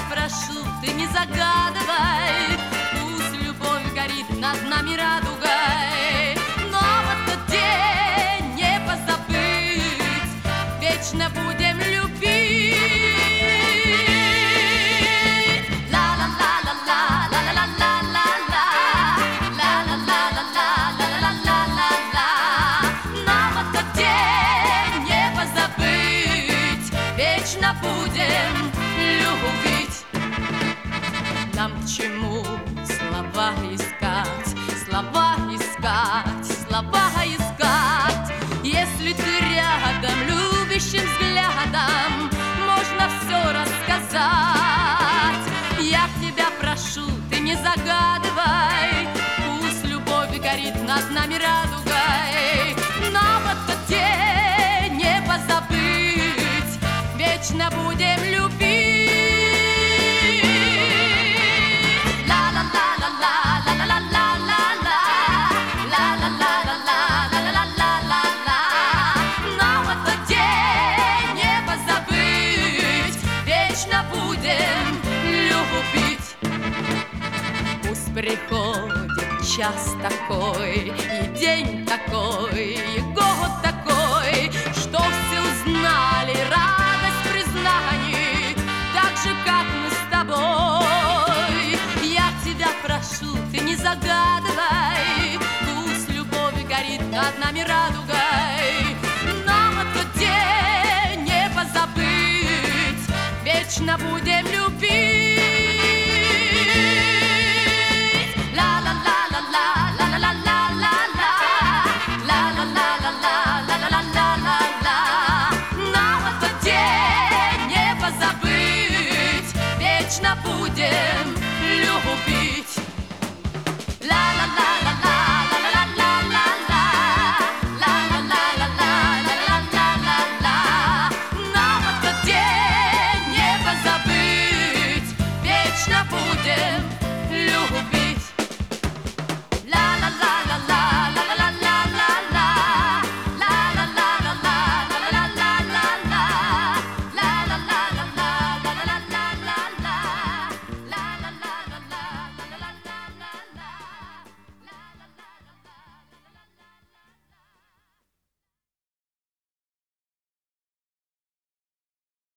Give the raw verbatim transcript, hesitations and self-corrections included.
прошу, ты не загадывай, пусть любовь горит над нами радугой. Но вот тот день не позабыть, вечно будем любить. Вечно будем любить. Нам к чему слова искать, слова искать, слова искать, если ты рядом, любящим взглядом можно все рассказать. Я к тебя прошу, ты не загадывай, пусть любовь горит над нами радугой. Но вот тот день не позабыть, вечно будем любить. Но вот тот день не позабыть, вечно будем любить. Пусть приходит час такой, и день такой, и год такой, что все узнали радость признаний, так же, как мы с тобой. Я тебя прошу, ты не загадывай, пусть любовь горит над нами радугой. Но вот тот день не позабыть, вечно будем любить.